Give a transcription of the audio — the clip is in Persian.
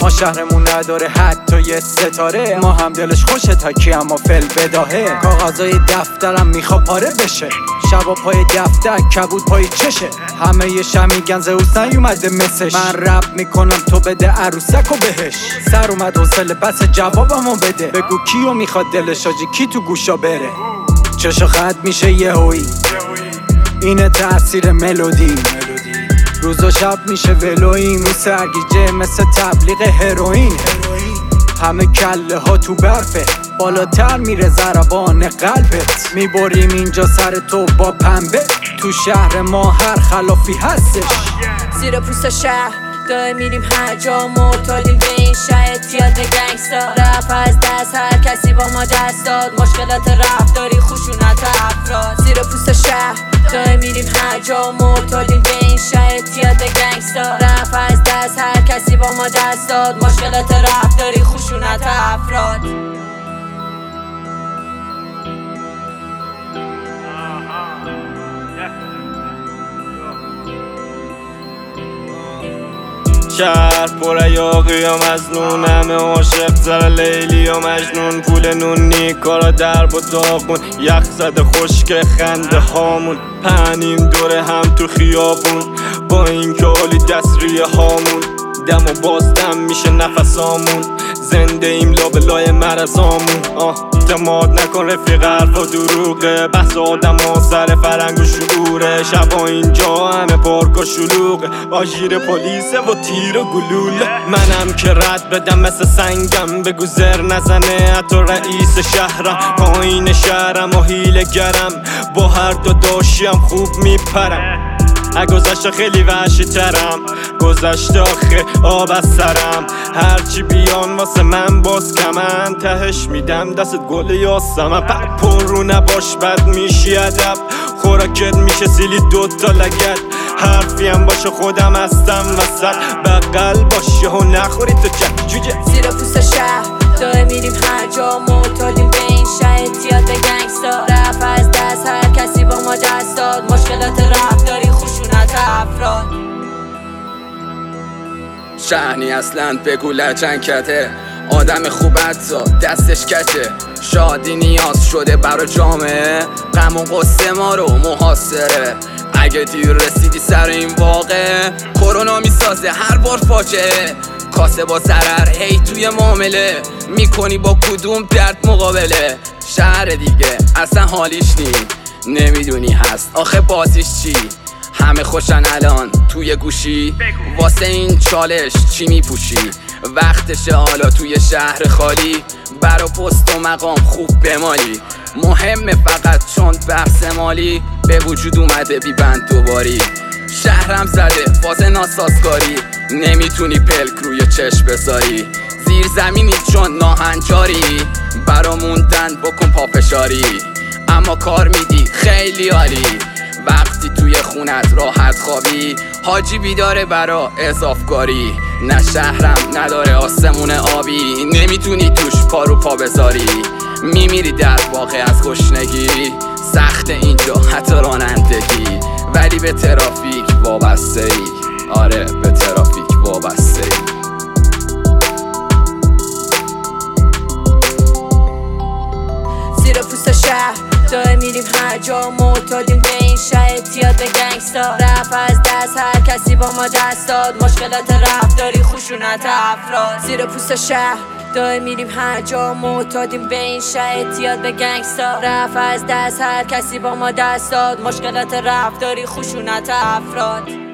ما شهرمون نداره حتی یه ستاره، ما هم دلش خوشه تاکی اما فل بداهه. کاغذای دفترم میخوا پاره بشه، شبا پای دفتر کبود پای چشه. همه یه شمیگن زئوس نیومده مسش، من رپ میکنم تو بده عروسک و بهش. سر اومد حوصله بس جوابمو بده، بگو کیو میخواد دلش آجی کی تو گوشا بره. چشا خط میشه یهویی، اینه تأثیر ملودی. روز و شب میشه ولویی، رو سرگیجه مثل تبلیغ هروئین. همه کله ها تو برفه، بالاتر میره ضربان قلبت. میبریم اینجا سر تو با پنبه، تو شهر ما هر خلافی هستش. زیر پوست شهر داره میریم هر جا، معتادیم به این شهر اعتیاد گنگستا. رپ از دست هر کسی با ما دست داد، مشکلات رفتاری خشونت افراد. زیر پوست شهر داره میریم هر جا، معتادیم به این شهر اعتیاد گنگستا. رپ از دست هر کسی با ما دست داد، مشکلات رفتاری خشونت افراد. شهر پر یاقی و مظنون، همه عاشق سر لیلی و مجنون. پول نون نی کارا درب و داغون، یخ زده خشک خنده هامون. پنیم دوره هم تو خیابون، با این که عالی دستریه هامون. دم و بازدم میشه نفسامون، زنده ایم لابلای مرزامون. اعتماد نکن رفیق حرف و دروغه، بحث آدم ها سر فرنگ و شعوره. شبا اینجا همه پارک و شلوغه، با ژیر پلیسه و تیر و گلوله. منم که رد بدم مثل سنگم، بگو زر نزنه حتی رئیس شهرم. پایین شهرم و حیله گرم، با هر داداشیم خوب میپرم. گذشته خیلی وحشی ترم، گذشته آخه آب از سرم. هرچی بیان واسه من باز کمن، تهش میدم دستت گل یاسمن. پر رو نباش بد میشی ادب، خوراکت میشه سیلی دوتا لگت. حرفیم باشه خودم هستم وسط، بغل باشه و نخوری تو چک جوجه. زیر پوست شهر داره میریم هر جا، معتادیم به این شهر اعتیاد گنگستا. رپ از دست هر کسی با ما دست داد، مشکلات رفتاری خشونت افراد. شهنی اصلا بگو لجنکته، آدم خوب حتی دستش کچه. شادی نیاز شده برا جامعه، غم و غصه ما رو محاصره. اگه دیر رسیدی سر این واقعه، کرونا میسازه هر بار فاجعه. کاسه با ضرر هی توی معامله، میکنی با کدوم درد مقابله. شهر دیگه اصلا حالیش نمیدونی هست آخه بازیش چی. همه خوشن الان توی گوشی، واسه این چالش چی میپوشی. وقتشه حالا توی شهر خالی، برا پست و مقام خوب بمالی. مهمه فقط چون بحث مالی، به وجود اومده بی بند دوباری. شهرم زده فاز ناسازگاری، نمیتونی پلک روی چشم بذاری. زیر زمینی چون ناهنجاری، برا موندن بکن پافشاری. اما کار میدی خیلی عالی، وقتی توی خونت راحت خوابی. حاجی بیداره برا اضافکاری، نه شهرم نداره آسمون آبی. نمیتونی توش پا رو پا بذاری، میمیری در واقع از گشنگی. سخت اینجا حتی رانندگی، ولی به ترافیک وابسته ای. آره به ترافیک وابسته ای. زیر پوست شهر داره میریم هر جا، معتادیم به این شهر اعتیاد گنگستا. رپ از دست هر کسی با ما دست داد، مشکلات رفتاری خشونت افراد. زیر پوست شهر داره میریم هر جا، معتادیم به این شهر اعتیاد گنگستا. رپ از دست هر کسی با ما دست داد، مشکلات رفتاری خشونت افراد.